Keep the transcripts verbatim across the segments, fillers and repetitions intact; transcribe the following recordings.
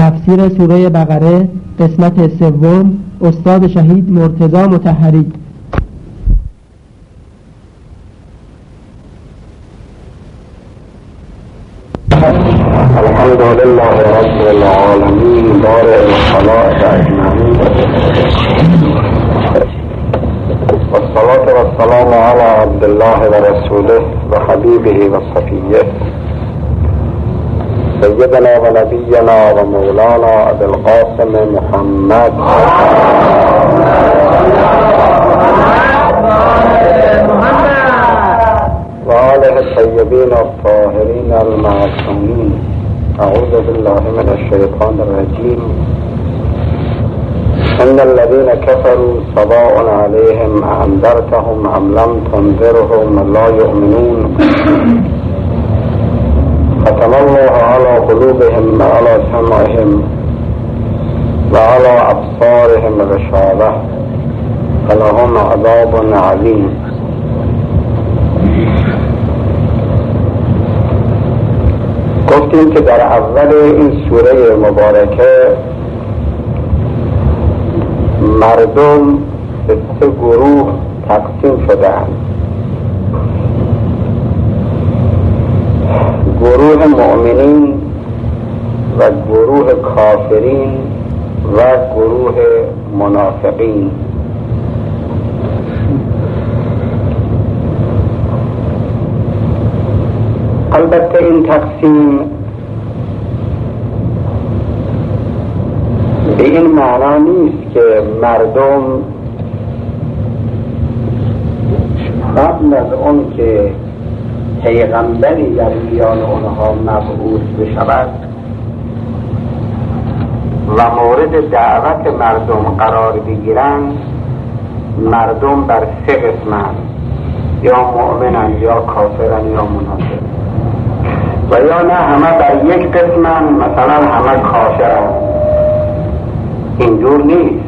تفسیر سوره بقره قسمت سوم، استاد شهید مرتضی مطهری. الحمد لله رب العالمین بارئ الخلائق اجمعین والصلاة والسلام علی عبد الله و رسوله و حبیبه و صفیه سیدنا و نبینا و مولانا ابی القاسم محمد و آله الطیبین الطاهرین المعصومین. اعوذ بالله من الشیطان الرجیم. ان الذين كفروا سواء عليهم أنذرتهم ام لم تنذرهم لا يؤمنون ختم الله على قلوبهم وعلى سمعهم وعلى أبصارهم غشاوة ولهم عذاب عظيم. گفتیم که در اول این سوره مبارکه مردم به سه گروه تقسیم شدند: گروه مؤمنین و گروه کافرین و گروه منافقین. البته این تقسیم به این معنا نیست که مردم قبل از اون که پیغمبری در میان اونها مبعوث بشود و مورد دعوت مردم قرار بگیرند مردم بر سه قسمند: یا مؤمنن یا کافرن یا منافق، و یا نه همه بر یک قسمند، مثلا همه کافرن. اینجور نیست،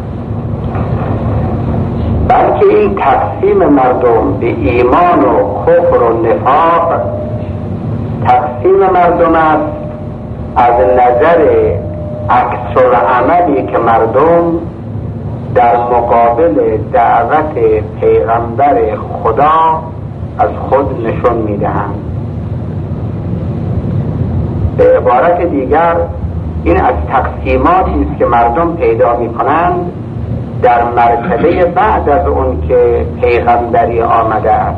بلکه این تقسیم مردم به ایمان و کفر و نفاق تقسیم مردم است از نظر عکس العملی که مردم در مقابل دعوت پیغمبر خدا از خود نشون میدهند. به عبارت دیگر این از تقسیماتی است که مردم پیدا میکنند در مرتبه بعد از اون که پیغمبری آمده است.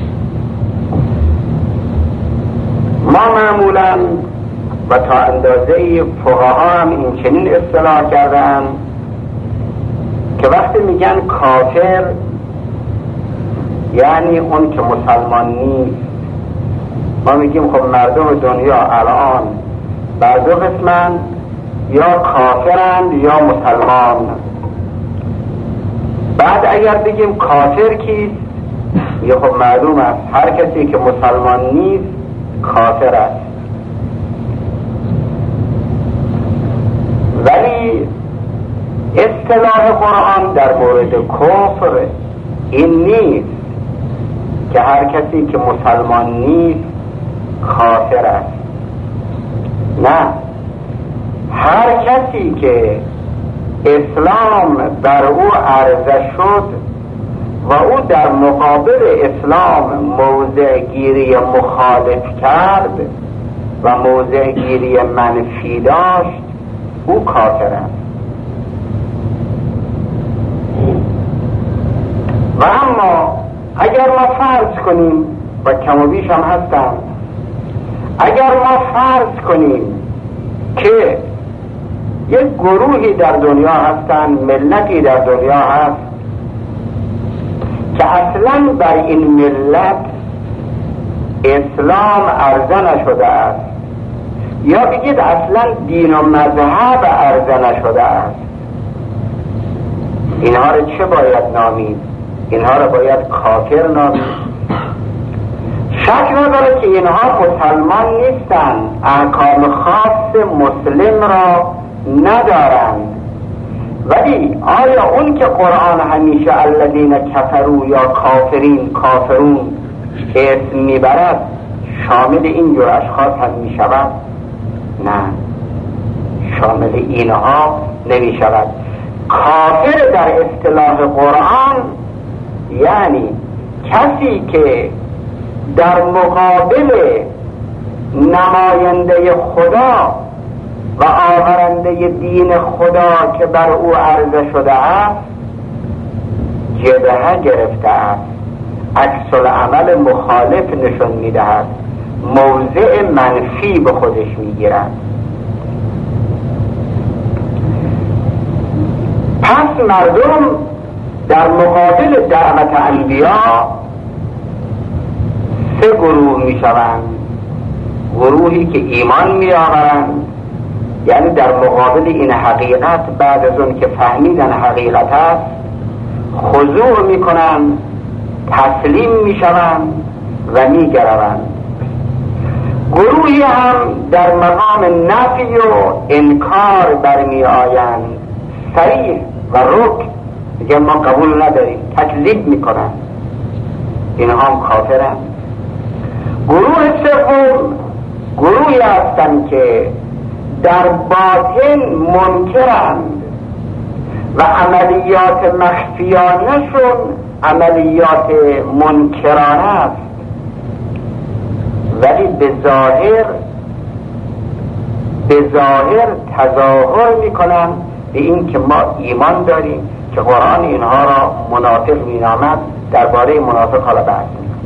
ما معمولا و تا اندازه فقها هم این چنین اصطلاح کردن که وقتی میگن کافر یعنی اون که مسلمان نیست. ما میگیم خب مردم دنیا الان بر دو قسمند، یا کافرند یا مسلمان. بعد اگر بگیم کافر کیست، یه خب معلوم است هر کسی که مسلمان نیست کافر است. ولی اصطلاح قرآن در مورد کفر این نیست که هر کسی که مسلمان نیست کافر است. نه، هر کسی که اسلام بر او عرضه شد و او در مقابل اسلام موضع گیری مخالف کرد و موضع گیری منفی داشت، او کافر است. و اما اگر ما فرض کنیم، و کم و بیش هم هستن، اگر ما فرض کنیم که یک گروهی در دنیا هستن، ملتی در دنیا هست که اصلا بر این ملت اسلام عرضه نشده است، یا بگید اصلا دین و مذهب عرضه نشده است، اینها رو چه باید نامید؟ اینها رو باید کافر نامید. شک نداره که اینها مسلمان نیستن، احکام خاص مسلم را ندارند. ولی آیا اون که قرآن همیشه الذین کفروا یا کافرین کافرون اسم میبرد شامل این جور اشخاص هم میشود؟ نه، شامل اینها نمی شود. کافر در اصطلاح قرآن یعنی کسی که در مقابل نماینده خدا و آورنده دین خدا که بر او عرضه شده است جبهه گرفته است، عکس العمل مخالف نشون میدهد، موضع منفی به خودش میگیرد. پس مردم در مقابل دعوت انبیا سه گروه میشوند. گروهی که ایمان میآورند، یعنی در مقابل این حقیقت بعد از اون که فهمیدن حقیقت است خضوع میکنند، تسلیم میشوند و میگروند. گروهی هم در مقام نفی و انکار برمی آیند، صریح و رک میگن ما قبول نداریم، تکذیب میکنند، اینها هم کافرند. گروه سوم گروهی هستند که در باطن منکرند و عملیات مخفیانشون عملیات منکرانه است، ولی به ظاهر به ظاهر تظاهر میکنن به این که ما ایمان داریم، که قرآن اینها را منافق مینامد. درباره منافق حالا بحث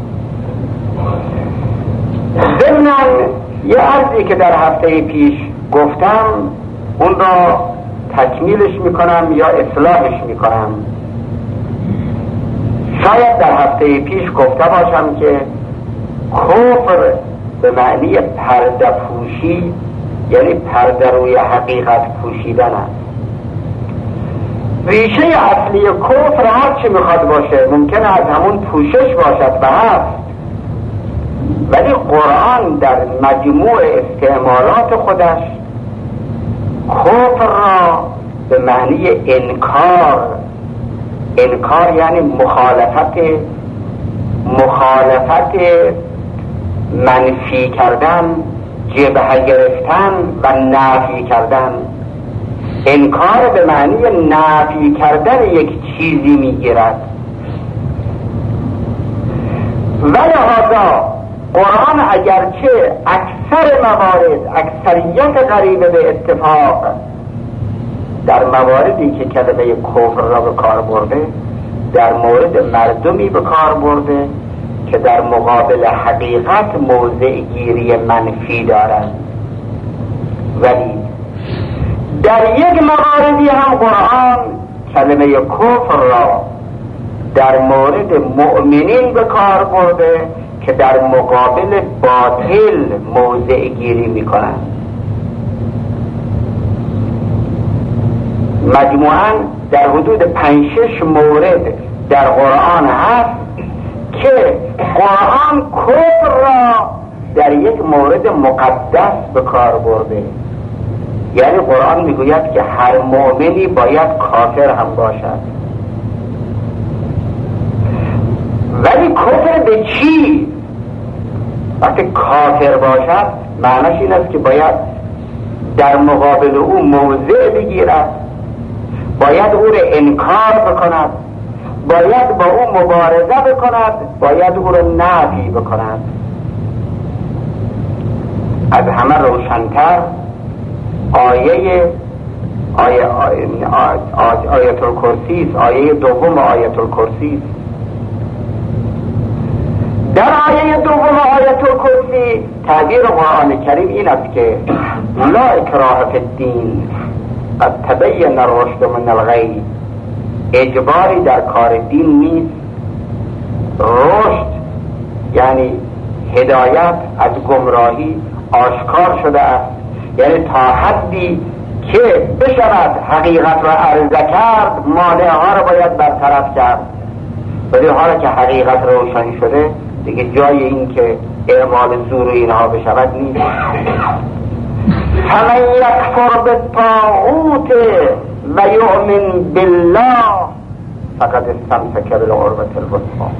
میکنم. ضمناً یه عرضی که در هفته پیش گفتم اون را تکمیلش میکنم یا اصلاحش میکنم. شاید در هفته پیش گفته باشم که کفر به معنی پرده پوشی، یعنی پرده روی حقیقت پوشیدن است. ریشه اصلی کفر هر چی میخواد باشه ممکنه از همون پوشش باشد و هست، ولی قرآن در مجموع استعمالات خودش کفر را به معنی انکار، انکار یعنی مخالفت مخالفت منفی کردن، جبهه گرفتن و نفی کردن. انکار به معنی نفی کردن یک چیزی میگیرد. ولهذا قرآن اگرچه اکثر موارد، اکثریت قریبه به اتفاق در مواردی که کلمه کفر را به کار برده، در مورد مردمی به کار برده که در مقابل حقیقت موضع گیری منفی دارند، ولی در یک مواردی هم قرآن کلمه کفر را در مورد مؤمنین به کار برده که در مقابل باطل موضع گیری میکنند. مجموعاً در حدود پنج شش مورد در قرآن هست که قرآن کفر را در یک مورد مقدس به کار برده. یعنی قرآن میگوید که هر مؤمنی باید کافر هم باشد، ولی کفر به چی؟ وقتی کافر باشد معنیش این است که باید در مقابل او موضع بگیرد، باید او را انکار بکند، باید با او مبارزه بکند، باید او را نفی بکند. از همه روشن‌تر آیه آیه آیت الکرسی است، آیه دوم آیت الکرسی است. در آیه دوم آیت الکرسی تعبیر قرآن کریم این است که لا اکراه فی الدین قد تبین الرشد من الغی. اجباری در کار دین نیست. رشد یعنی هدایت از گمراهی آشکار شده است، یعنی تا حدی که بشود حقیقت را عرضه کرد مانعها را باید برطرف کرد، ولی حالا که حقیقت روشن شده دیگه جای این که اعمال زور اینها بشود نیست. فمن یکفر بالطاغوت و یؤمن بالله فقد استمسک بالعروة الوثقی.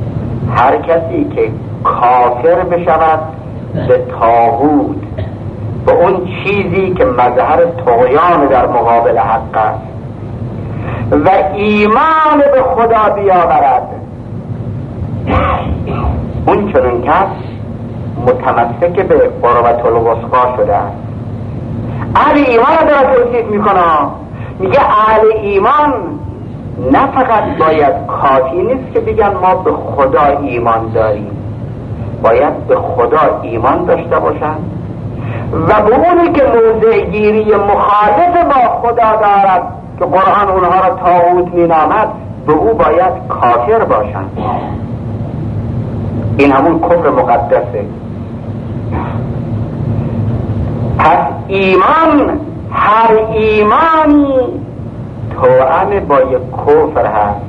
هر کسی که کافر بشود به طاغوت به اون چیزی که مظهر طغیان در مقابل حق است و ایمان به خدا بیاورد، اون چنین کس متمسک به قربت الوثقی شده است. اهل ایمان داره توصیف میکنه، میگه اهل ایمان نه فقط باید کافی نیست که بگن ما به خدا ایمان داریم، باید به خدا ایمان داشته باشن و به اونی که موضع گیری مخالف با خدا دارد که قرآن اونها را طاغوت مینامد به او باید کافر باشن. این همون کفر مقدسه. پس ایمان، هر ایمانی توأم با یک کفر هست.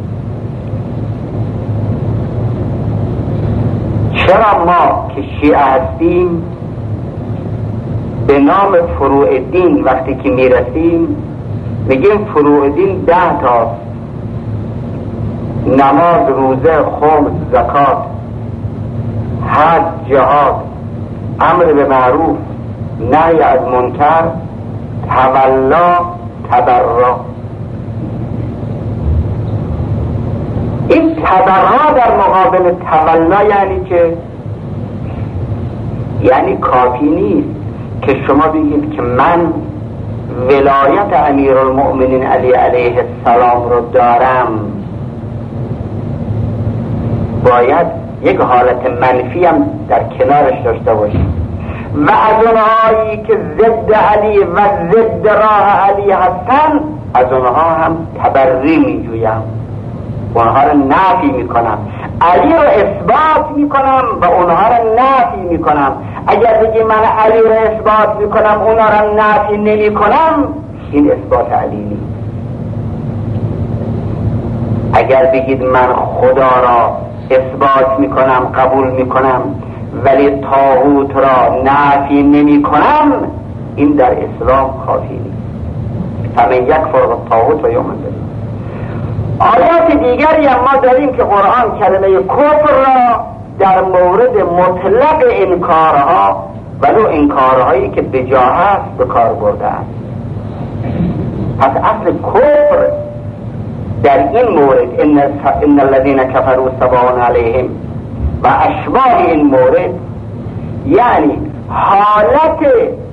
چرا ما که شیعه هستیم به نام فروع دین وقتی که میرسیم میگیم فروع دین ده تا: نماز، روزه، خمس، زکات، حج، جهاد، امر به معروف، نهی از منکر، تولا، تبرع. این تبرع در مقابل تولا یعنی که یعنی کافی نیست که شما بگید که من ولایت امیرالمؤمنین علی علیه السلام رو دارم، باید یک حالت منفی هم در کنارش داشته باشیم و از اونهایی که ضد علی و ضد راه علی هستن از اونها هم تبری میجویم، اونها رو نفی میکنم، علی رو اثبات میکنم و اونها رو نفی میکنم. اگر بگی من علی رو اثبات میکنم اونها رو نفی نمیکنم، این اثبات علی نیست. اگر بگید من خدا را اثبات میکنم قبول میکنم ولی طاغوت را نفی نمیکنم، این در اسلام کافی نیست. فمن یکفر بالطاغوت و یؤمن بالله. آیات دیگری هم ما داریم که قرآن کلمه کفر را در مورد مطلق انکارها ولو انکارهایی که بجا هست به کار برده است. پس اصل کفر در این مورد ان ان الذين كفروا سواء عليهم و اشباه این مورد یعنی حالت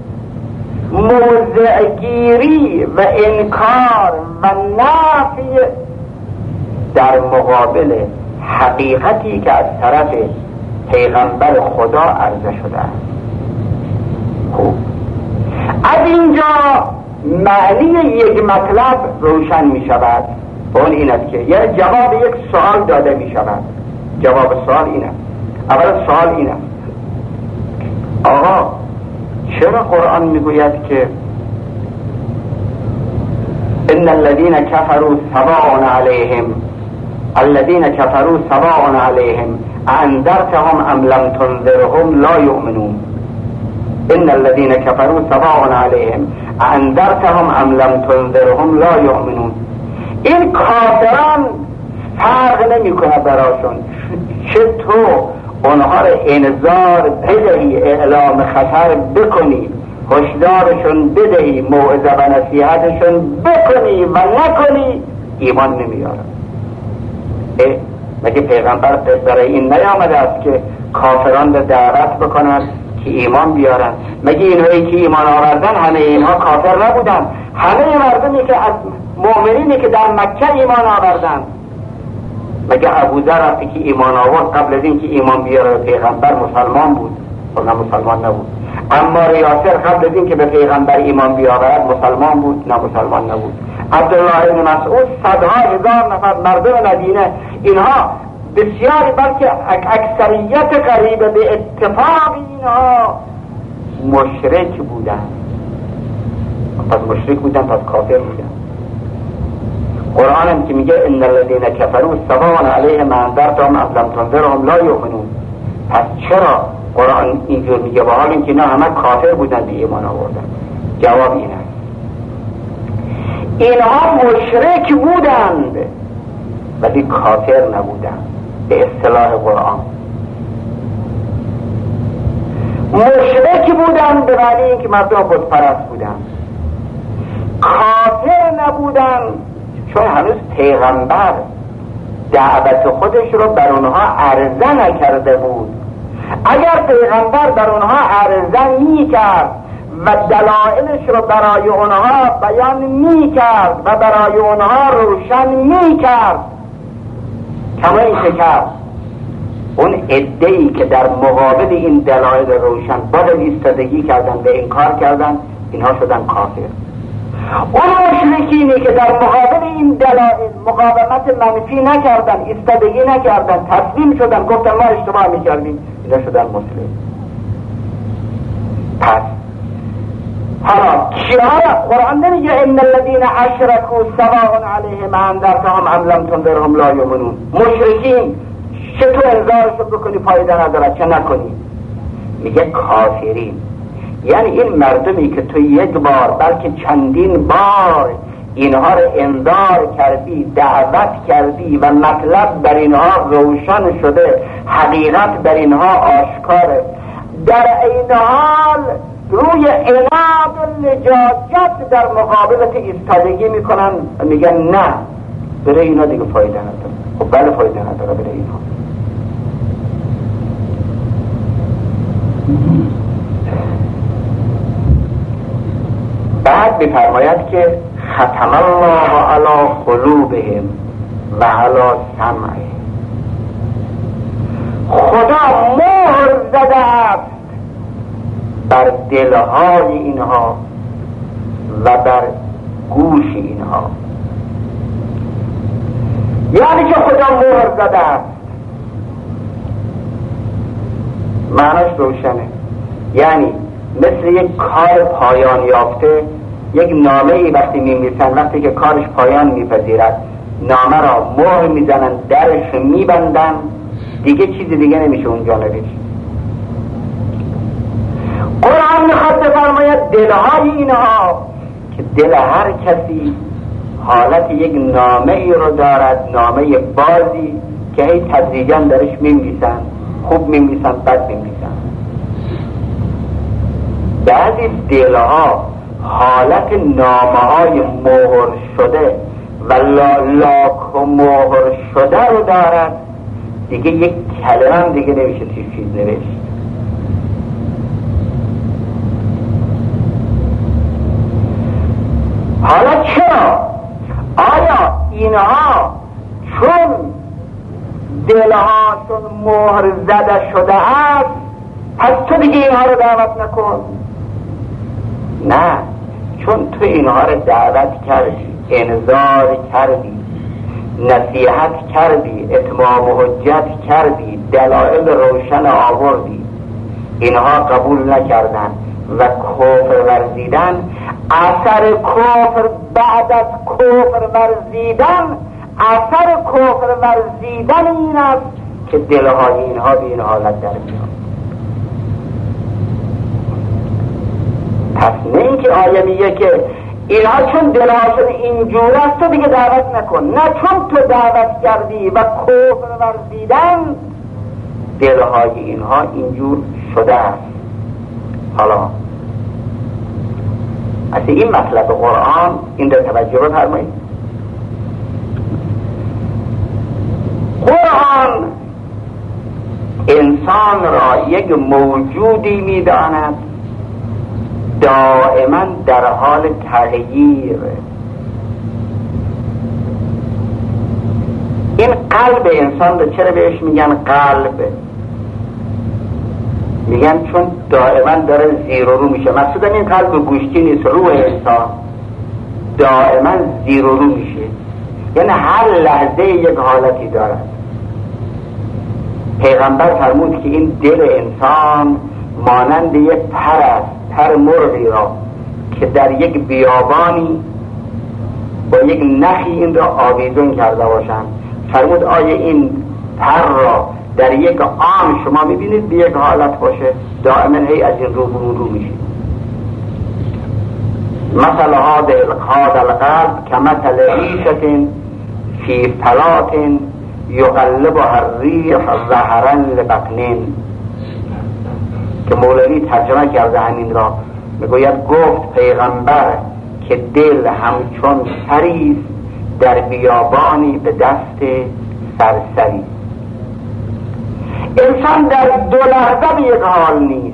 موضعگیری و انکار و نفی در مقابل حقیقتی که از طرف پیغمبر خدا عرضه شده است. خوب، از اینجا معنی یک مطلب روشن می شود، اون این است که یعنی جواب یک سوال داده می شود. جواب سوال این است، اول سوال این است: آقا چرا قرآن می گوید که ان الذين كفروا سواء عليهم الذين كفروا سواء عليهم انذرتهم ام لم تنذرهم لا يؤمنون؟ ان الذين كفروا سواء عليهم انذرتهم ام لم تنذرهم لا يؤمنون. این کافران فرق نمی کنه براشون چه تو اونها رو انذار بدهی، اعلام خطر بکنی، هشدارشون بدهی، موعظه و نصیحتشون بکنی و نکنی، ایمان نمیارن. مگه پیغمبر برای این نیامده است که کافران رو دعوت بکنن که ایمان بیارن؟ مگه اینهایی که ایمان آوردن همه اینها کافر نبودن؟ همه مردمی که از مؤمنینی که در مکه ایمان آوردن، مگه ابوذر وقتی که ایمان آورد قبل از این که ایمان بیاره پیغمبر مسلمان بود؟ و نه مسلمان نبود. اما یاسر قبل از این که به پیغمبر ایمان بیاورد مسلمان بود؟ نه مسلمان نبود. عبدالله بن مسعود، صدها هزار نفر مردم مدینه، اینها بسیاری بلکه اکثریت قریب به اتفاق اینها مشرک بودن. پس مشرک بودن، پس کافر بودن. قرآن هم که میگه ان الذين كفروا سواء عليهم انذرتهم ام لم تنذرهم لا يؤمنون. پس چرا قرآن اینجور میگه با حال اینکه نه همه کافر بودن به ایمان آوردن؟ جواب این است: اینها مشرک بودند ولی کافر نبودند به اصطلاح قرآن. مشرک بودن به معنی اینکه مردم بت پرست بودن، کافر نبودن چون هنوز پیغمبر دعوت خودش رو بر اونها عرضه نکرده بود. اگر پیغمبر بر اونها عرضه میکرد و دلایلش رو برای اونها بیان میکرد و برای اونها روشن میکرد، کما این که کرد اون عده‌ای که در مقابل این دلایل روشن باز ایستادگی کردن و انکار کردن، اینها شدن کافر. اون مشرکینی که در مقابل این دلایل مقاومت منفی نکردن، ایستادگی نکردن، تسلیم شدن، گفتن ما اشتباه میکردیم، اینا شدن مسلم. پس حالا کیا؟ قرآن نمیگه ان الذين اشركوا سواء عليهم انذرتهم ام لم تنذرهم لا یؤمنون. مشرکین چه تو انذارشون بکنی فایده نداره، چه نکنی. میگه کافرین، یعنی این مردمی که تو یک بار بلکه چندین بار اینها رو انذار کردی، دعوت کردی و مطلب بر اینها روشن شده، حقیقت بر اینها آشکاره، در این حال روی عناد و لجاجت در مقابلت ایستادگی میکنن، میگن نه برای اینا دیگه فایده نداره. خب بله فایده نداره برای اینا. بعد میفرماید که ختم الله علی قلوبهم و علی سمعهم، خدا مهر زده است بر دلهای اینها و بر گوش اینها. یعنی که خدا مهر زده است، معناش روشنه. یعنی مثل یک کار پایان یافته، یک نامه ای وقتی می‌نویسن، وقتی که کارش پایان میپذیرد نامه را مهر میزنن، درش میبندن، دیگه چیزی دیگه نمیشه اونجا نوشت. قرآن میخواد بفرماید دلهای اینها، که دل هر کسی حالت یک نامه ای رو دارد، نامه بازی که هی تدریجاً درش می‌نویسن، خوب می‌نویسن، بد می‌نویسن. بعضی دلها حالت نامه‌های مهر شده و لاک و مهر شده رو دارد، دیگه یک کلمه دیگه نمیشه توی چیز نوشت. حالا چرا؟ آیا اینها چون دلهاشون مهر زده شده است پس تو دیگه اینها رو دعوت نکن؟ نه، چون تو اینها رو دعوت کردی، انذار کردی، نصیحت کردی، اتمام حجت کردی، دلایل روشن آوردی، اینها قبول نکردن و کفر ورزیدن. اثر کفر بعد از کفر ورزیدن، اثر کفر ورزیدن این است که دلهای اینها به این حالت در میاد. پس نه اینکه آیه میگه که اینها چون دلهاشون اینجور است تو دیگه دعوت نکن، نه، چون تو دعوت کردی و کفر ورزیدن دلهای اینها اینجور شده است. حالا از این مطلب قرآن این در توجه بفرمایید. قرآن انسان را یک موجودی می‌داند دائما در حال تغییر. این قلب انسان رو چرا بهش میگن قلب؟ میگن چون دائما داره زیر و رو میشه. مقصودم این قلب گوشتی نیست، روح انسان دائما زیر و رو میشه، یعنی هر لحظه یک حالتی دارد. پیغمبر فرمود که این دل انسان مانند یک پر است، پر مرغی را که در یک بیابانی با یک نخی این را آویزون کرده باشند. فرمود آیا این پر را در یک آن شما میبینید به یک حالت باشه؟ دائما هی از این رو رو رو میشه. مثل هاد القلب کمثل ریشة فی فلات یقلبها الریح ظهرا لبطن. که مولوی ترجمه کرده همین را، میگوید گفت پیغمبر که دل همچون سریست در بیابانی به دست سرسری. انسان در دو لحظه به یک حال نیست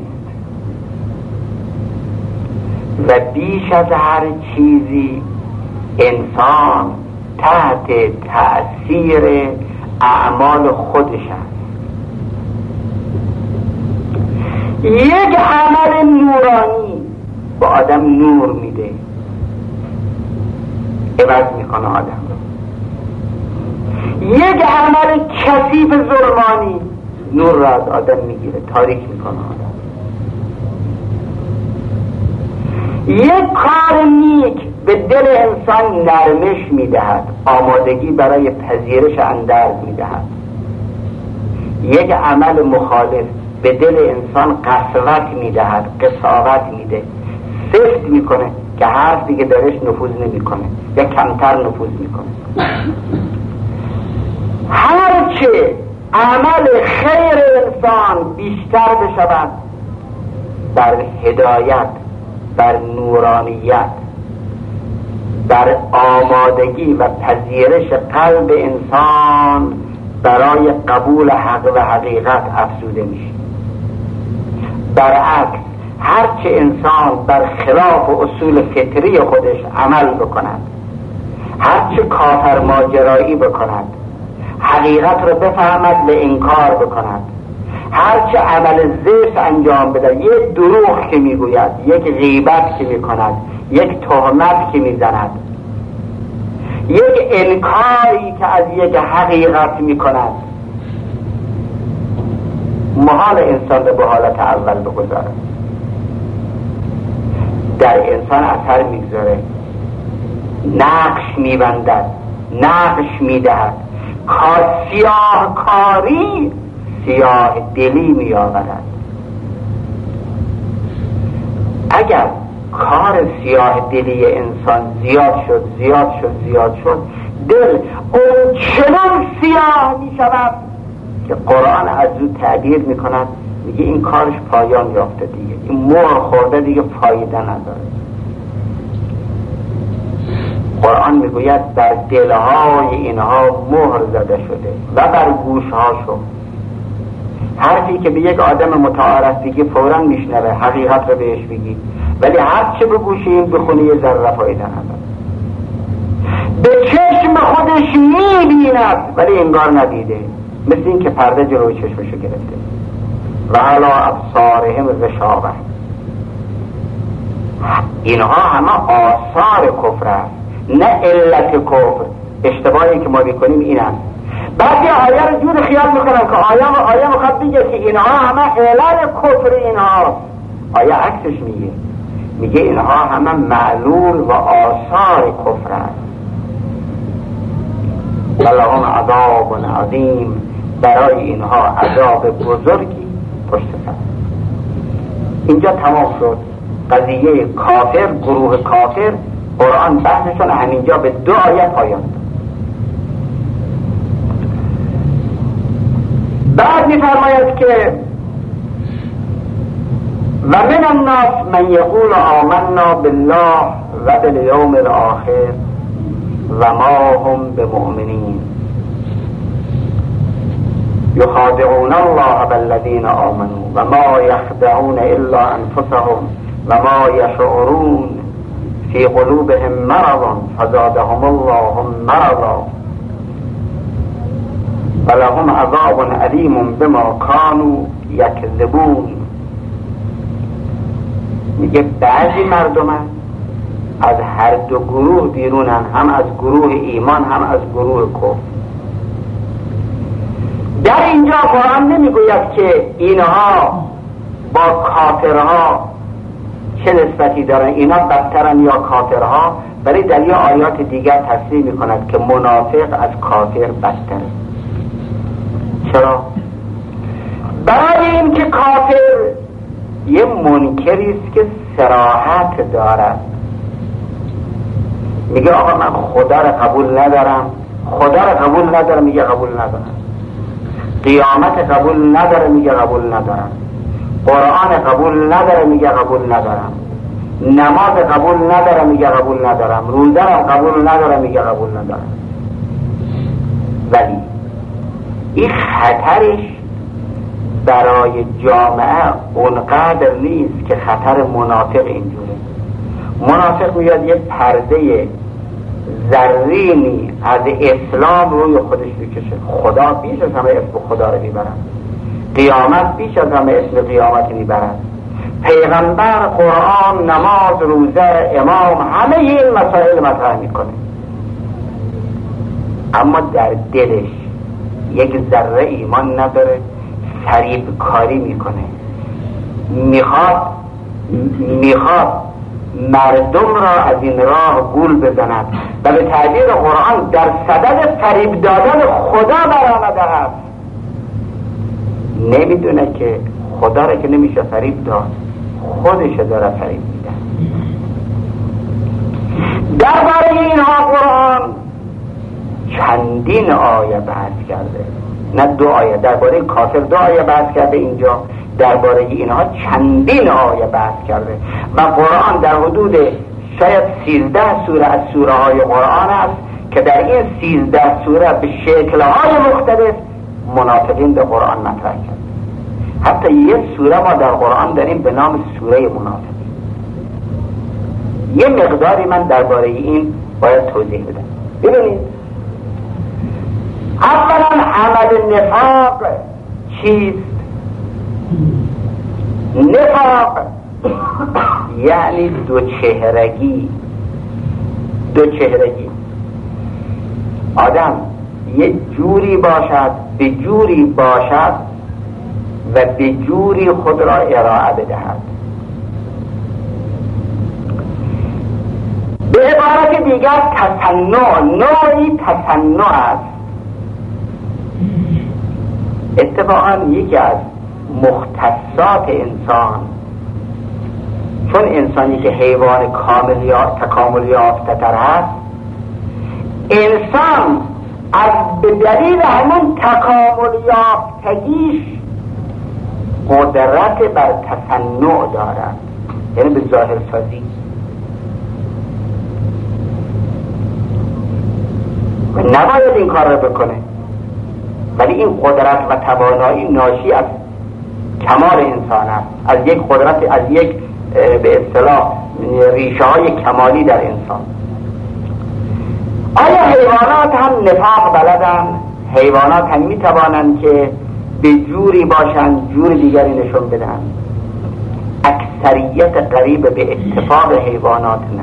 و بیش از هر چیزی انسان تحت تأثیر اعمال خودش است. یک عمل نورانی به آدم نور میده، عوض میکنه آدم رو. یک عمل کثیف ظلمانی نور را از آدم میگیره، تاریک میکنه آدم. یک کار نیک به دل انسان نرمش میدهد، آمادگی برای پذیرش اندرز میدهد. یک عمل مخالف به دل انسان قسوت میدهد، قساوت میده، سفت میکنه که حرف دیگه درش نفوذ نمیکنه یا کمتر نفوذ میکنه. هرچه عمل خیر انسان بیشتر بشود، بر هدایت، بر نورانیت، بر آمادگی و پذیرش قلب انسان برای قبول حق و حقیقت افزوده میشه. برعکس هرچه انسان بر خلاف اصول فطری خودش عمل بکند، هرچه کافر ماجرایی بکند، حقیقت رو بفهمد به انکار بکند، هرچه عمل زشت انجام بده، یک دروغ که میگوید، یک غیبت که میکند، یک تهمت که میزند، یک انکاری که از یک حقیقت میکند، محال انسان رو به حالت اول بگذارد. در انسان اثر میگذاره، نقش میبندد، نقش میدهد. کار سیاه کاری سیاه دلی میآورد. اگر کار سیاه دلی انسان زیاد شد زیاد شد زیاد شد دل اون چنان سیاه می شود که قرآن از او تعبیر می کند، میگه این کارش پایان یافته دیگه، این مهر خورده دیگه فایده نداره. قرآن میگوید در دلهای اینها مهر زده شده و بر گوشهاشون. حرفی که به یک آدم متعارف بگی فوراً میشنوه، حقیقت رو بهش بگی، ولی هر چه بگوشیم بخونه یه ذره فایده نداره. به چشم خودش میبیند ولی انگار ندیده، مثل این که پرده جلوی چشمشو گرفته. و علی ابصارهم غشاوة. اینها همه آثار کفر است، نه علت کفر. اشتباهی که ما میکنیم این است. بعضی آیه رو جور خیال میکنن که آیه آیه مخاطب میگه که اینها همه علت کفر اینها. آیه عکسش میگه، میگه اینها همه معلول و آثار کفر است. ولهم عذاب عظیم. برای اینها عذاب بزرگی پشت سر. اینجا تمام شد قضیه کافر، گروه کافر. قرآن بحثشون همینجا به دو آیه پایان داد. بعد میفرماید که و من الناس من یقول آمنا بالله و بالیوم الاخر و ما هم بمؤمنین یخادعون الله والذین آمنوا و ما یخدعون الا انفسهم و ما یشعرون فی قلوبهم مرض فزادهم الله مرضا ولهم عذاب علیم بما کانوا یکذبون. میگه بعضی مردم از هر دو گروه بیرونن، هم از گروه ایمان هم از گروه کفر. در اینجا قرآن نمیگوید که اینها با کافرها چه نسبتی دارن، اینا بدترن یا کافرها، ولی در یه آیات دیگر تصریح میکند که منافق از کافر بدتره. چرا؟ برای این که کافر یه منکری است که صراحت دارد، میگه آقا من خدا را قبول ندارم، خدا را قبول ندارم، میگه قبول ندارم. قیامت قبول نداره، میگه قبول ندارم. قرآن قبول نداره میگه قبول ندارم، نماز قبول نداره میگه قبول ندارم، روزه را قبول نداره میگه قبول ندارم. ولی این خطرش برای جامعه اونقدر نیست که خطر منافق اینجوره. منافق میاد یه پرده زرینی از اسلام روی خودش میکشه. خدا بیش از همه اسم خدا رو میبرن، قیامت بیش از همه اسم قیامت میبرن، پیغمبر، قرآن، نماز، روزه، امام، همه این مسائل مطرح میکنه، اما در دلش یک ذره ایمان نداره، فریب کاری میکنه، میخواد میخواد مردم را از این راه گول بزند و به تعبیر قرآن در صدد فریب دادن خدا برآمده است. نمیدونه که خدا را که نمیشه فریب داد، خودش داره فریب میده. درباره اینها قرآن چندین آیه بحث کرده، نه دو آیه. درباره کافر دو آیه بحث کرده، اینجا درباره اینها چندین آیه بحث کرده و قرآن در حدود شاید سیزده سوره از سوره های قرآن است که در این سیزده سوره به شکل‌های مختلف منافقین به قرآن مطرح کرد. حتی یه سوره ما در قرآن داریم به نام سوره منافقین. یه مقداری من درباره این باید توضیح بدم. ببینید، اولا عمل نفاق چیست؟ نفاق یعنی دو چهرگی. دو چهرگی آدم یه جوری باشد، به جوری باشد و به جوری خود را ارائه بدهد. به عبارت دیگر تصنع، نوعی تصنع است. اتفاقا یکی از مختصات انسان، چون انسانی که حیوان کامل یا تکامل یافته تر هست، انسان از به دلیل همون تکامل یافتگیش قدرت بر تصنع دارد، یعنی به ظاهر سازی. و نباید این کار رو بکنه، ولی این قدرت و توانایی ناشی از کمال انسان است، از یک قدرت، از یک به اصطلاح ریشه های کمالی در انسان. آیا حیوانات هم نفاق بلدن؟ حیوانات هم می توانند که به جوری باشند جور دیگری نشون بدن؟ اکثریت قریب به اتفاق حیوانات نه،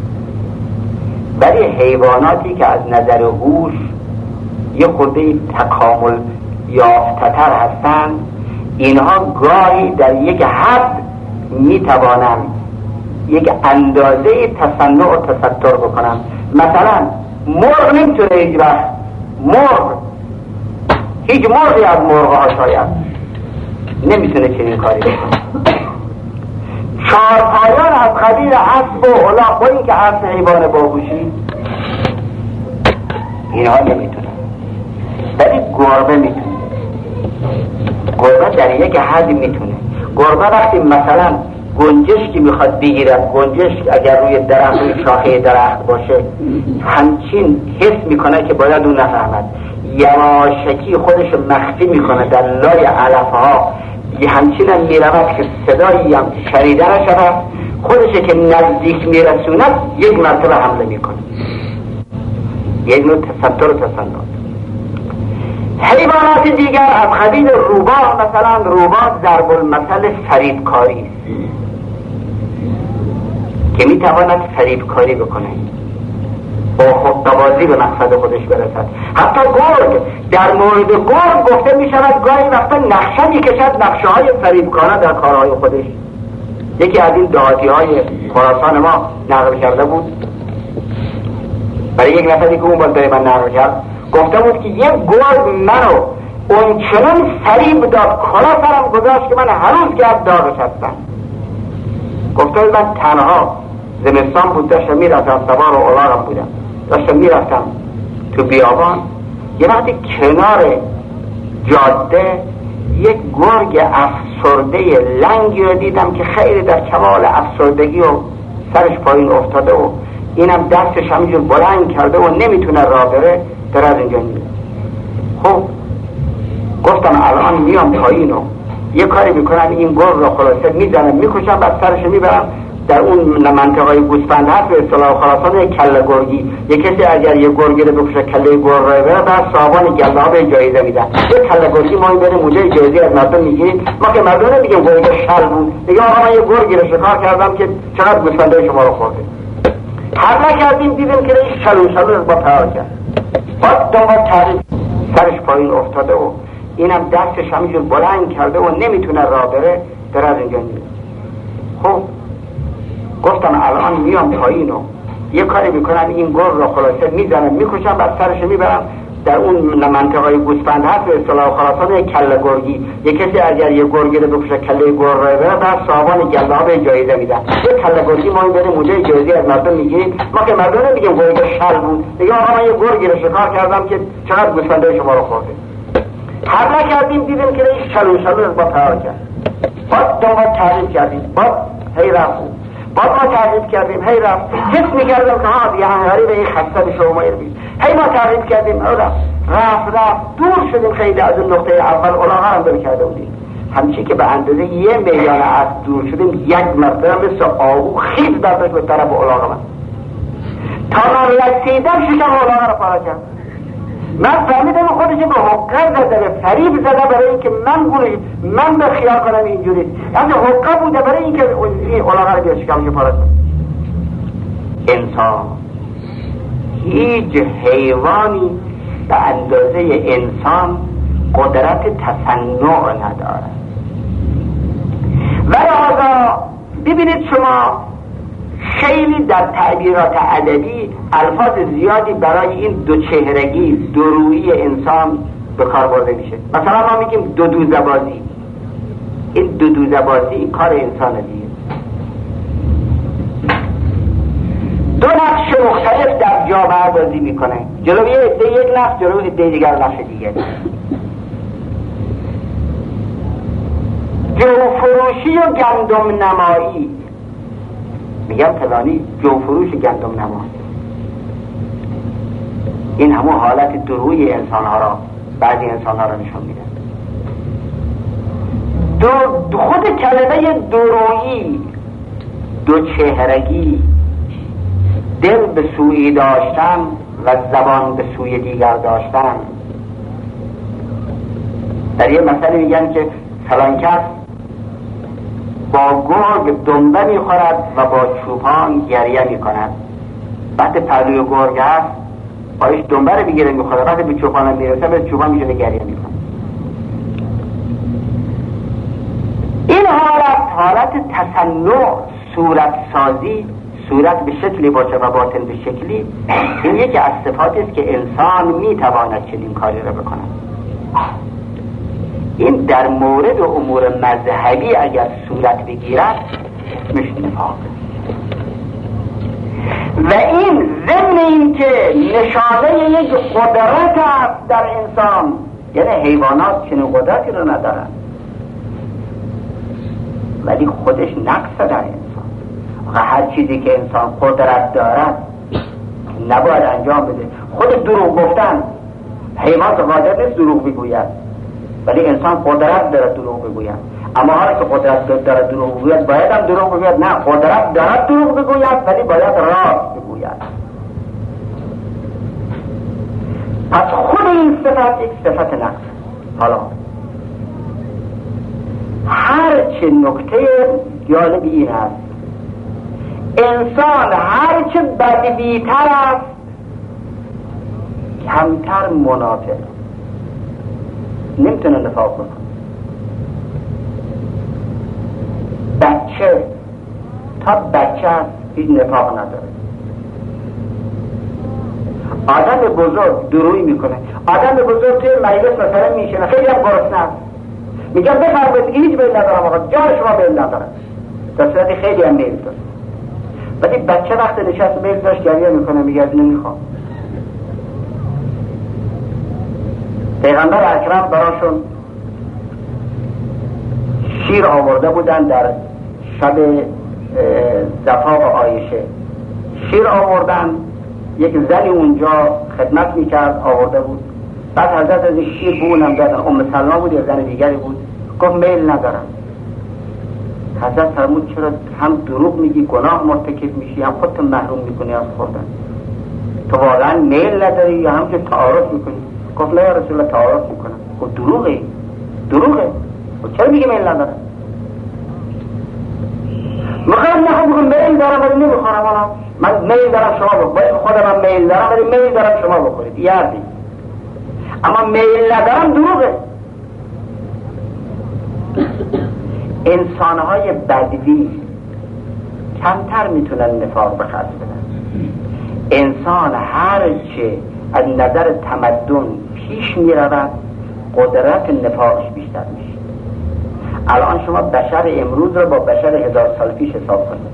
ولی حیواناتی که از نظر هوش یه خورده تکامل یافته تر هستند، اینها گاهی در یک حد می توانند یک اندازه تصنع و تستر بکنند. مثلا مرغ نمیتونه هیچ وقت، مرغ هیچ مرغی از مرغ ها شاید نمیتونه چنین کاری بکنه. چارپایان از قبیل اسب و الاغ، با این که اسب حیوان باهوشی، اینها نمیتونه، ولی گربه میتونه. گربه در یک حدی میتونه. گربه وقتی مثلا گنجشکی میخواد بگیرد، گنجشک اگر روی درخت، روی شاخه درخت باشه، همچین حس میکنه که باید اون نفهمد، یواشکی خودش مخفی میکنه در لای علفها، همچین هم میرود که صدایی هم شنیده نشود، خودش که نزدیک میرسوند یک مرتبه حمله میکنه. یک نوع تستر و تسنن. حیوانات دیگر از قبیل روباه، مثلا روباه ضرب المثل فریبکاری است که میتواند فریبکاری بکنه، با خودقوازی به مقصد خودش برسد. حتی گرگ، در مورد گرگ گفته میشود گاهی وقتا نقشه میکشد، نقشه های فریبکارانه در کارهای خودش. یکی از این دهاتی های خراسان ما نقل کرده بود، برای یک نفری که اون بالای من نقل کرد، گفته بود که یک گرگ منو اون چنان فریب داد، کلا سرم گذاشت که من هنوز گرد داغش هستم. گفته بود من تنها زمستان بود، داشتم میرفتم، سوار و الاغم بودم، داشتم میرفتم تو بیابان، یه وقتی کنار جاده یک گرگ افسرده لنگی رو دیدم که خیلی در کمال افسردگی و سرش پایین افتاده و اینم دستش همینجور بلند کرده و نمیتونه راه بره، در از اینجا میره. خب گفتم الان میام پایین و یه کاری میکنم این گرگ رو خلاصه میزنم میکشم بعد سرش میبرم در اون منطقه گوسفند هست به اصطلاح خلاصان کله گرگی. یه کسی اگر یه گرگی رو بکشه کله گرگ رو بره بعد صاحبان گله ها به جایزه میدن. یه کله گرگی ما این بریم اونجا جایزه از مردم میگیریم. ما که مردم نمیگیم گرگ شل بود، میگم آقا من یه گرگی رو شکار کردم که چقدر گوسفندای شما رو خورده. هر نکردیم دیدیم که این شلو شلو رو با پرار کرد. بعد دنبال تعریف سرش پایین افتاده و اینم دستش همینجور بلند کرده و نمیتونه راه بره، در از اینجا میره. خب گفتم الان میام پایین و یه کاری میکنم این گرگ رو خلاصه میزنم میکشم بعد سرش میبرم در اون منطقه گوسفند هست به اصطلاح خلاصان کله گرگی. یه کسی اگر یه گرگی رو بکشه کله گرگ رو بره بعد صاحبان گله ها به جایزه میدن. یه کله گرگی ما این بریم اونجا جایزه از مردم میگیریم. ما که مردم نمیگیم گرگ شل بود، میگم آقا من یه گرگی رو شکار کردم که چقدر گوسفندای شما رو خورده. هر نکردیم دیدیم که این شلو شلو رو با پرار کرد. بعد دنبال تعریف کردیم، بعد هی رفت بعد ما تعریف کردیم هی رفت حس میکردم که ها دیگه هنگاری به این خسته به شما بیست. هی ما تعریف کردیم رفت رفت رفت دور شدیم خیلی از اون نقطه اول الاغا هم دل کرده بودیم. همچی که به اندازه یه میلیان از دور شدیم یک مرتبه مثل آهو خیز برداشت به طرف الاغا من تا من رسیدم شکم الاغا رو پارا کرد. من فهمیدم خودش به حقه زده به فریب زده برای اینکه من گونه من به خیال کنم اینجوری، یعنی حقه بوده برای اینکه این الاغا رو بیاد شکمش پارا کنم. انسان هیچ حیوانی به اندازه انسان قدرت تصنع نداره. و لذا ببینید شما خیلی در تعبیرات ادبی الفاظ زیادی برای این دو چهرگی دورویی انسان به کار برده میشه. مثلا ما میگیم دو دوزه بازی. این دو دوزه بازی کار انسانه دیگه. دو نقش مختلف در جامعه بازی میکنه. جلوی عده یک نقش، جلوی عده دیگر نقش دیگه. جو فروشی و گندم نمایی. میگم فلانی جو فروش گندم نمایی. این همون حالت دروی انسان ها را بعضی انسان ها را نشون میده. دو خود کلمه درویی، دو چهرگی، دل به سوی داشتن و زبان به سوی دیگر داشتن. در یه مثل میگن که فلان کس با گرگ دنبه میخورد و با چوپان گریه میکند. وقتی پهلوی گرگ هست پایش دنبه رو بگیره میخوره، وقتی به چوپان میرسه به چوپان میشه گریه میکنه. این حالت حالت تصنع، صورت سازی، صورت به شکلی باشه و باطن به شکلی، این یکی از صفاتی است که انسان میتواند چنین کاری را بکنه. این در مورد امور مذهبی اگر صورت بگیرد اسمش نفاق. و این ضمن این که نشانه یک قدرت است در انسان، یعنی حیوانات چنین قدرتی رو ندارن ولی خودش نقص در انسان. و هر چیزی که انسان قدرت دارد نباید انجام بده. خود دروغ گفتن، حیوان قادر نیست دروغ بگوید ولی انسان قدرت داره دروغ بگوید. اما هر که قدرت داره دروغ بگوید باید هم دروغ بگوید؟ نه، قدرت داره دروغ بگوید ولی باید راست بگوید. پس خود این صفت یک صفت نقص. حالا هرچه نکته جالب این است، انسان هرچه بدبیتر است کمتر منافق، نمیتونه نفاق کنه. بچه تا بچه است هیچ نفاق نداره. آدم بزرگ دروی میکنه. آدم بزرگ توی مجلس مثلا میشینه خیلی هم گرسنه است، میگم بفرمایید دیگه هیچ میل ندارم آقا، جان شما میل ندارم، در صورتی خیلی هم میل داره. ولی بچه وقت نشست میل داشت گریه میکنه، میگه از نمیخوام. پیغمبر اکرم براشون شیر آورده بودن در شب زفاف عایشه، شیر آوردن، یک زنی اونجا خدمت میکرد آورده بود، بعد حضرت از شیر بونم دادن، ام سلمہ بود یا زن دیگری بود، گفت میل ندارم. حضرت فرمود چرا هم دروغ میگی گناه مرتکب میشی هم خودت محروم میکنی از خوردن، تو واقعا میل نداری یا هم که تعارف میکنی؟ گفت نه یا رسول الله تعارف میکنم. گفت دروغه دروغه گفت چرا میگی میل ندارم؟ میخوام نخوام بگم میل دارم ولی نمیخورم، حالا من میل دارم شما بخورید، خودم هم میل دارم ولی میل دارم شما بخورید، یادی اما میل ندارم دروغه. انسانهای بدوی کمتر میتونن نفاق به خرج بدن. انسان هرچه از نظر تمدن پیش میرود قدرت نفاقش بیشتر میشه. الان شما بشر امروز رو با بشر هزار سال پیش حساب کنید.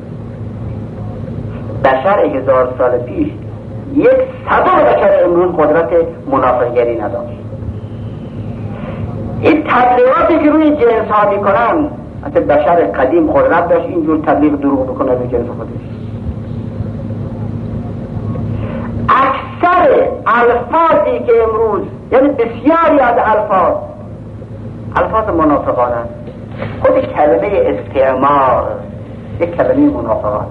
بشر هزار سال پیش یک صدم بشر امروز قدرت منافقگری نداشت. این تبلیغاتی که روی جنس ها میکنن، حتی بشر قدیم قدرت داشت اینجور تبلیغ دروغ بکنه روی جنس خودش. اکثر الفاظی که امروز، یعنی بسیاری از الفاظ الفاظ منافقانه، خود کلمه استعمار یک کلمه منافقانه.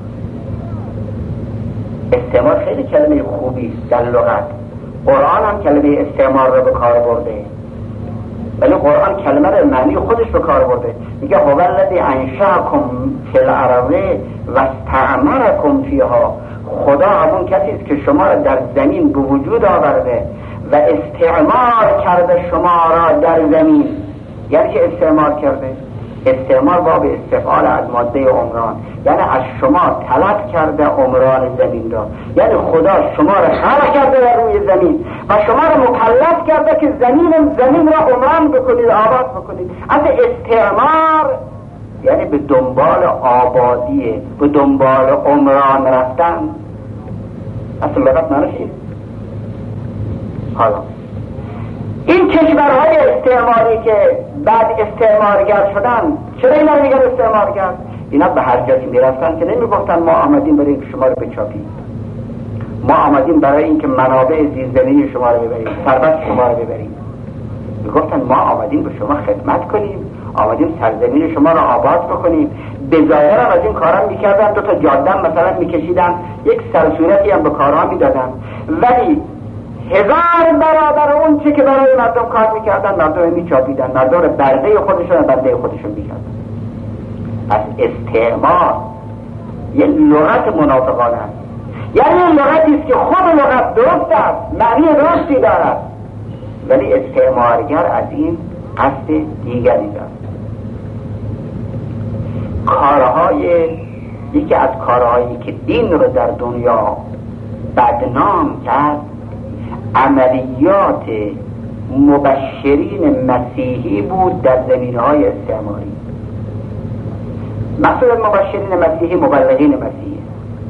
استعمار خیلی کلمه خوبی است در لغت، قرآن هم کلمه استعمار رو به کار برده، ولی قرآن کلمه رو معنی خودش به کار برده. میگه هو الذی انشأکم فی الارض و استعمرکم فیها. خدا همون کسی است که شما را در زمین به وجود آورده و استعمار کرده شما را در زمین. یعنی که استعمار کرده، استعمار باب استفعال از ماده عمران، یعنی از شما طلب کرده عمران زمین را، یعنی خدا شما را خلق کرده در روی زمین و شما را مکلف کرده که زمین زمین را عمران بکنید، آباد بکنید. از استعمار یعنی به دنبال آبادیه، به دنبال عمران رفتن. اصلا لغت معنی حالا این کشورهای استعماری که بعد استعمارگر شدن، چرا اینا رو میگن استعمارگر؟ اینا به هر جایی میرفتن که نمیگفتن ما آمدیم برای اینکه شما رو بچاپیم، ما آمدیم برای اینکه منابع زیرزمینی شما رو ببریم، ثروت شما رو ببریم. میگفتن ما آمدیم به شما خدمت کنیم، آمدیم سرزمین شما رو آباد بکنیم. به ظاهر هم از این کارا میکردن، دو تا جاده مثلا میکشیدن، یک سرصورتی هم به کارها میدادن، ولی هزار برابر اون چه که برای مردم کار میکردن مردم میچاپیدن، مردم رو برده خودشون برده خودشون میکردن. از استعمار یه لغت منافقانه است، یعنی این لغتی است که خود لغت درست است، معنی درستی دارد، ولی استعمارگر از این قصد دیگری دارد. کارهای یکی از کارهایی که دین رو در دنیا بدنام کرد عملیات مبشرین مسیحی بود در زمینه‌های استعماری. مقصود مبشرین مسیحی مبلغین مسیحی.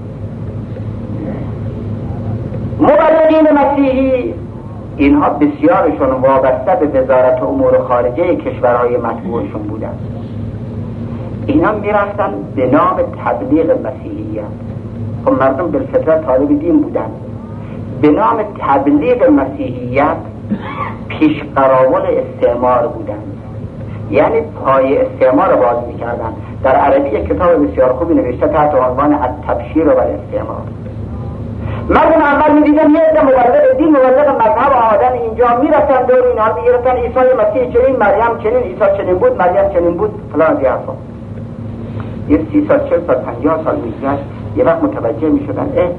مبلغین مسیحی اینها بسیارشون وابسته به وزارت امور خارجه کشورهای مطبوعشون بودن. اینا میرفتن به نام تبلیغ مسیحیت. خب مردم بالفطره طالب دین بودن، به نام تبلیغ مسیحیت پیش قراول استعمار بودن، یعنی پای استعمار رو باز میکردن. در عربی یک کتاب بسیار خوبی نوشته تحت عنوان التبشیر و الاستعمار. مردم اول میدیدن یه عده مبلغ دین مبلغ مذهب آمدن اینجا، میرفتن دور اینها میگرفتن عیسی مسیح چنین، مریم چنین، عیسی چنین بود، مریم چنین بود، فلان از حرفا. یه سی سال چل سال پنجاه سال میگذشت، یه وقت متوجه میشدن اه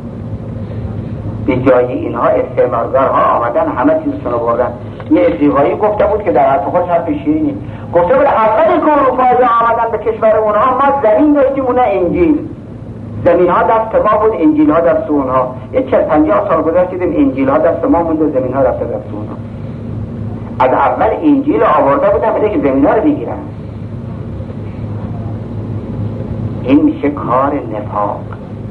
به جای اینها استعمارگرها آمدن همه چیزشون رو بردن. یه افریقایی گفته بود که در حرف خودش حرف شیرینی گفته بود اولی که اروپایی آمدن به کشور اونها ما زمین داشتیم، اونها انجیل. زمین ها دست ما بود، انجیل ها دست اونها. یه چل پنجاه سال گذشت دیدیم انجیل ها دست ما بود و زمین ها رفته دست اونها. از اول انجیل آورده بودن بده که زمین ها رو بگیرن. این میشه کار نفاق.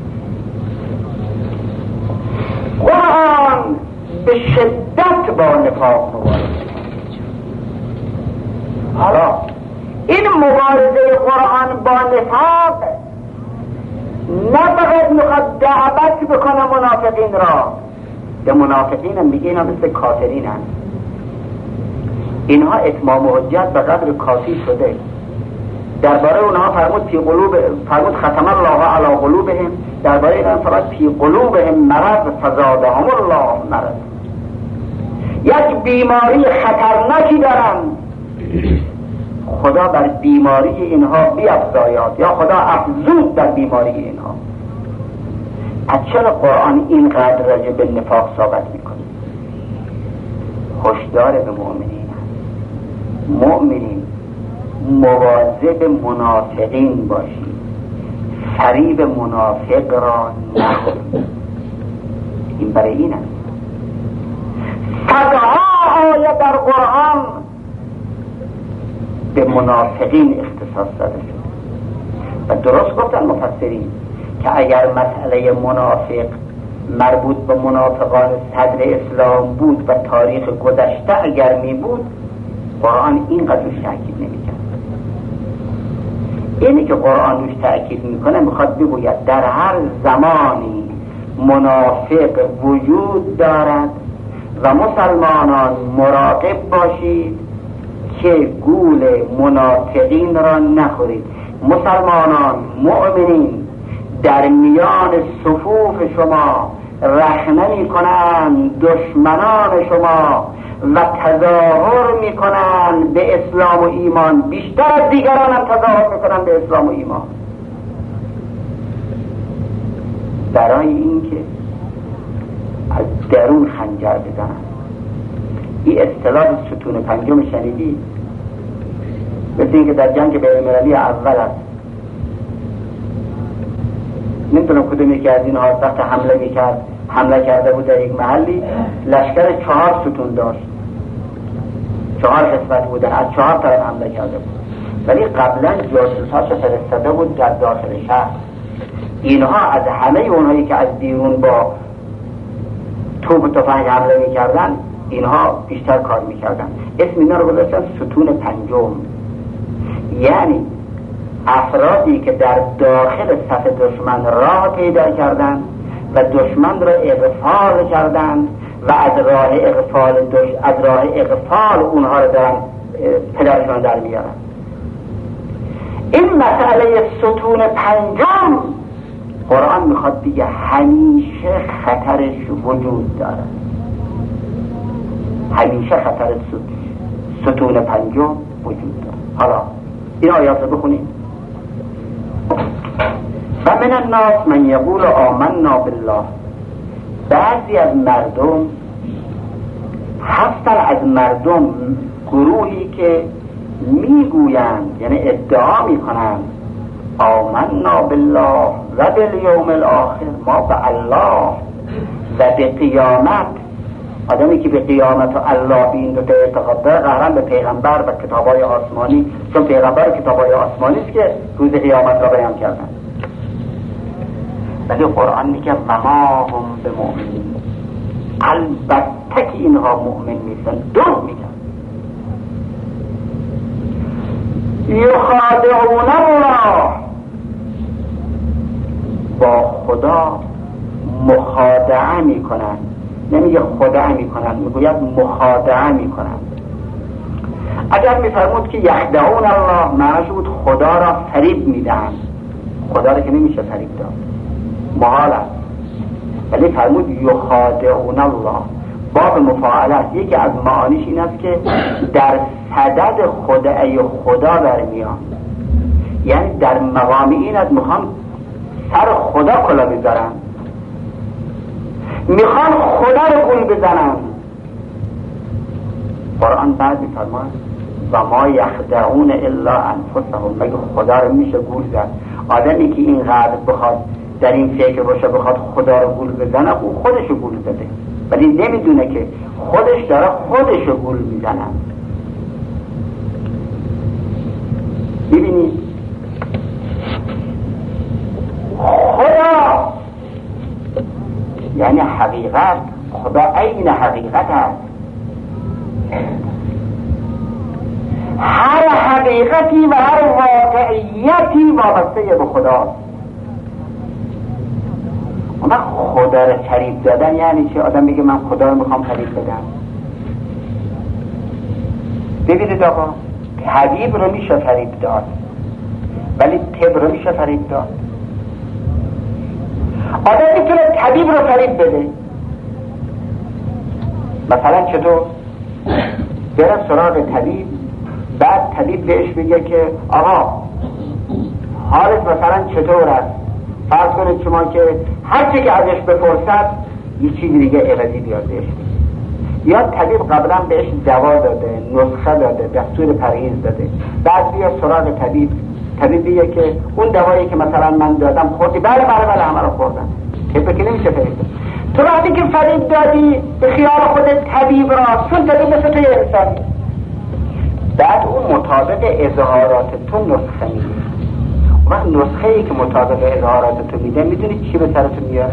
قرآن به شدت با نفاق مبارزه. حالا این مبارزه قرآن با نفاق نه فقط میخواد دعوت بکنه منافقین را، به منافقین هم میگه اینا مثل کافرین هم، اینها اتمام حجت به قدر کافی شده. درباره اونها فرمود فی قلوب فرمود ختم الله علی قلوبهم، درباره اینها فرمود فی قلوبهم مرض فزادهم الله مرض. یک بیماری خطرناکی دارن، خدا بر بیماری اینها بیفزاید، یا خدا افزود در بیماری اینها. از چرا قرآن اینقدر راجع به نفاق صحبت میکنه؟ هشدار به مؤمنین، مؤمنین مواظب منافقین باشید، فریب منافق را نخورید. این برای این است صدها آیه در قرآن به منافقین اختصاص داده شد و درست گفتن مفسرین که اگر مسئله منافق مربوط به منافقان صدر اسلام بود و تاریخ گذشته اگر می بود، قرآن اینقدر روش تأکید نمی کرد. اینی که قرآن روش تأکید میکنه میخواد بگوید در هر زمانی منافق وجود دارد و مسلمانان مراقب باشید که گول منافقین را نخورید. مسلمانان مؤمنین در میان صفوف شما رخنه می کنند دشمنان شما و تظاهر می کنند به اسلام و ایمان، بیشتر از دیگران هم تظاهر می کنند به اسلام و ایمان، برای اینکه از درون خنجر بزنند. این اصطلاح ستون پنجم شنیدی؟ مثل اینکه در جنگ بین‌المللی اول است، نمیدونم کدومی که از اینها وقت حمله میکرد حمله کرده بود در یک محلی، لشکر چهار ستون داشت، چهار قسمت بودن، از چهار طرف حمله کرده بود، ولی قبلا جاسوساش فرستاده بود در داخل شهر. اینها از همه اونهایی که از بیرون با توپ و تفنگ حمله میکردن، اینها بیشتر کار میکردن. اسم اینا رو گذاشتن ستون پنجم، یعنی افرادی که در داخل صف دشمن راه پیدا کردند و دشمن را اغفال کردند و از راه اغفال دش... از راه اغفال اونها را دارن پدرشان در میارن. این مسئله ستون پنجم قرآن میخواد دیگه همیشه خطرش وجود داره، همیشه خطر ستون پنجم وجود داره. حالا این آیات رو بخونیم. و من الناس من یقول آمنا بالله، بعضی از مردم هستن، از مردم گروهی که میگویند، یعنی ادعا میکنند آمنا بالله و بالیوم الاخر، ما به الله و به قیامت. آدمی که به قیامت و الله به این دو تا اعتقاد داره قهرن به پیغمبر و کتابای آسمانی، چون پیغمبر و کتابای آسمانی است که روز قیامت را بیان کردن. ولی قرآن میگه و ما هم به مؤمنین، البته که اینها مؤمن نیستن، دروغ میگن. یخادعون الله، با خدا مخادعه میکنن، نمیگه خدعه میکنن، میگوید مخادعه میکنن. اگر میفرمود که یخدعون الله، معنیش بود خدا را فریب میدن، خدا را که نمیشه فریب داد، محال است. ولی فرمود یخادعون الله، باب مفاعله است. یکی از معانیش این است که در صدد خدعه خدا برمیان، یعنی در مقام این از میخوان سر خدا کلا بذارن، میخوان خدا رو گول بزنن. قرآن بعد میفرماید و ما یخدعون الا انفسهم، مگه خدا رو میشه گول زد؟ آدمی که اینقدر بخواد در این فکر باشه بخواد خدا رو گول بزنه، او خودش رو گول زده، ولی نمیدونه که خودش داره خودش رو گول میزنه. ببینید خدا یعنی حقیقت، خدا عین حقیقت است. هر حقیقتی و هر واقعیتی وابسته به خداست. اما خدا رو فریب دادن یعنی چه؟ آدم میگه من خدا رو میخوام فریب بدم. ببینید آقا، طبیب رو میشه فریب داد ولی طب رو میشه فریب داد. آدم میتونه طبیب رو فریب بده. مثلا چطور؟ بره سراغ طبیب، بعد طبیب بهش بگه که آقا حالت مثلا چطور است؟ فرض کنید شما که هر چی که ازش بپرسد یه چیزی دیگه عوضی بیاد بهش. یا طبیب قبلا بهش دوا داده، نسخه داده، دستور پرهیز داده، بعد بیا سراغ طبیب، طبیب بگه که اون دوایی که مثلا من دادم خوردی؟ بله بله بله همه رو خوردم. طب که نمیشه فریب داد. تو وقتی که فریب دادی به خیال خودت طبیب را، چون طبیب مثل توی انسانی، بعد اون مطابق اظهارات تو نسخه میده. وقت نسخه ای که مطابق اظهارات تو میده میدونی چی به سرتون میاره؟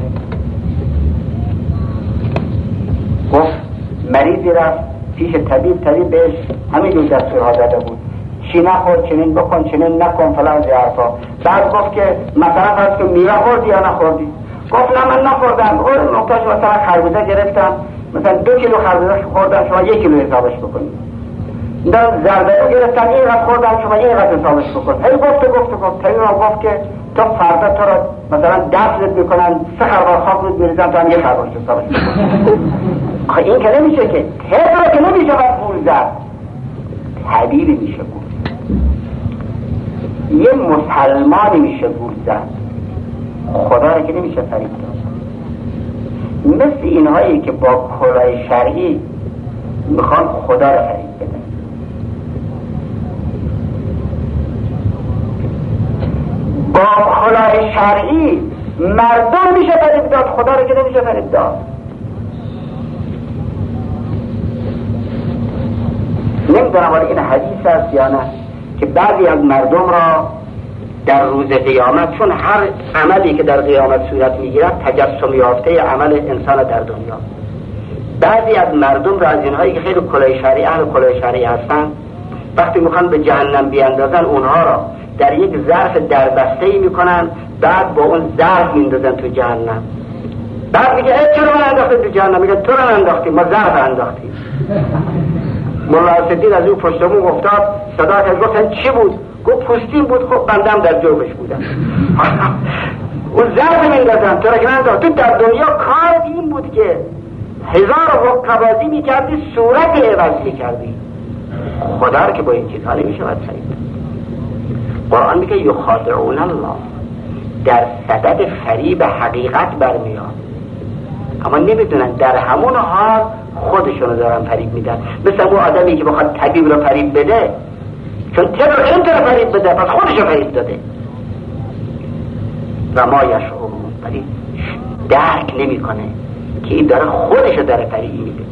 گفت مریضی رفت پیش طبیب، طبیب بهش همین دو دستورها داده بود، چی نخور، چنین بکن، چنین نکن، فلان زیارفا. بعد گفت که مثلا فرض که میوه خوردی یا نخوردی؟ گفت نه من نخوردم. اون محتاج مثلا خربوزه گرفتم، مثلا دو کیلو خربوزه خوردم، شما یک کیلو حسابش بکنید. در زردالو گرفتم اینقدر خوردم، شما اینقدر حسابش بکن. هی گفت گفت گفت طبیب گفت که تو فردا تو رو مثلا دفنت میکنن، سه خروار خاک رود میریزن، تو هم یه خروار حسابش بکن. آخه این که نمیشه که، طب که نمیشه باید پول زد، طبیبی میشه گول. یه مسلمانی میشه گول زد، خدا رو که نمیشه فریب داد. مثل اینهایی که با کلاه شرعی میخوان خدا رو فریب بدن. با کلاه شرعی مردم میشه فریب داد، خدا رو که نمیشه فریب داد. نمیدونم ولی این حدیث است یا نه که بعضی از مردم را در روز قیامت، چون هر عملی که در قیامت صورت میگیرد تجسم یافته عمل انسان در دنیا، بعضی از مردم را از اینهایی که خیلی کلاه شرعی اهل کلاه شرعی هستن وقتی میخوان به جهنم بیاندازن اونها را در یک ظرف دربسته‌ای میکنن، بعد با اون ظرف میندازن تو جهنم. بعد میگه ای چرا من انداختی تو جهنم؟ میگه تو رو انداختی، ما ظرف انداختیم. مولا صدیق از او پشتمون افتاد، صدا کرد، گفتن چی بود؟ گفت پوستین بود. خب بندم در جوبش بودم. اون ظرف میندازن، تو رو که انداخت. تو در دنیا کار این بود که هزار حقبازی میکردی، صورت عوض میکردی. خدا رو که با این چیزها نمیشه باید فریب. قرآن میگه یخادعون الله، در صدد فریب حقیقت برمیاد، اما نمیدونن در همون حال خودشونو دارن فریب میدن. مثل اون آدمی که بخواد طبیب رو فریب بده، چون طبیب رو چون فریب بده پس خودشو فریب داده و ما یشعرون، ولی درک نمیکنه که این داره خودشو داره فریب میده.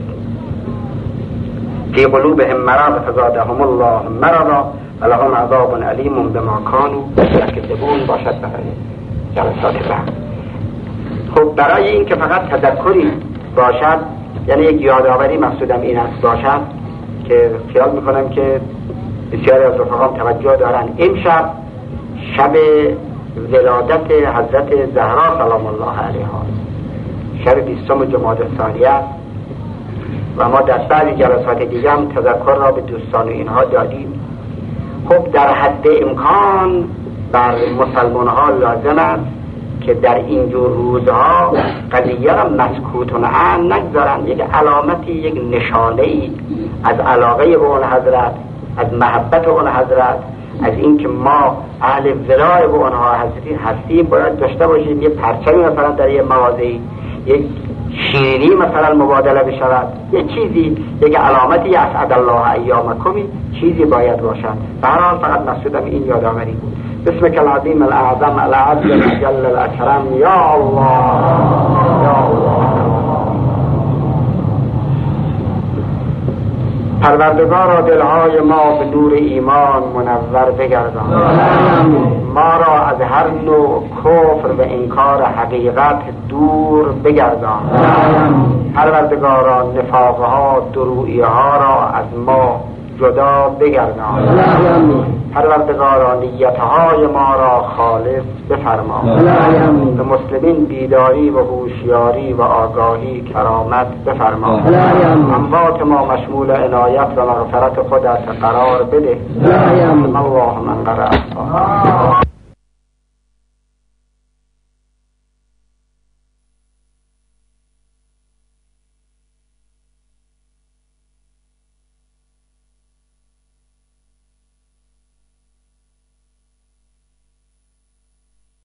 فی قلوبهم مرض فزادهم الله مرضا ولهم عذاب علیم بما کانوا یکذبون. باشد برای جلسات بعد. خب برای این که فقط تذکری باشد، یعنی یک یادآوری مقصودم این است باشد که خیال میکنم که بسیاری از رفقام توجه دارن. امشب شب ولادت حضرت زهرا سلام الله علیها، شب بیستم جمادی الثانی است و ما در بعضی جلسات دیگه هم تذکر را به دوستان و اینها دادیم. خب در حد امکان بر مسلمان ها لازم است که در اینجور روزها قضیه را مسکوتون عن نگذارن. یک علامتی، یک نشانه‌ای از علاقه به اون حضرت، از محبت اون حضرت، از اینکه ما اهل ولای به اونها هستیم باید داشته باشیم. یه پرچمی مثلا در یه مواضعی، یک شیرینی مثلا مبادله بشود، یه چیزی، یک علامتی اسعد الله ایامکمی، چیزی باید باشد. به هر حال فقط مقصودم این یادآوری بود. بسمك العظیم الاعظم العز الجل الاکرم یا الله یا الله. پروردگارا دلهای ما به نور ایمان منور بگردان، ما را از هر نوع کفر و انکار حقیقت دور بگردان. پروردگارا نفاقها، درویی ها را از ما جدا بگردان. پروردگارا نیتهای ما را خالص بفرما. به مسلمین بیداری و هوشیاری و آگاهی کرامت بفرما. اموات ما مشمول عنایت و مغفرت خودت قرار بده. اللهم من قرأ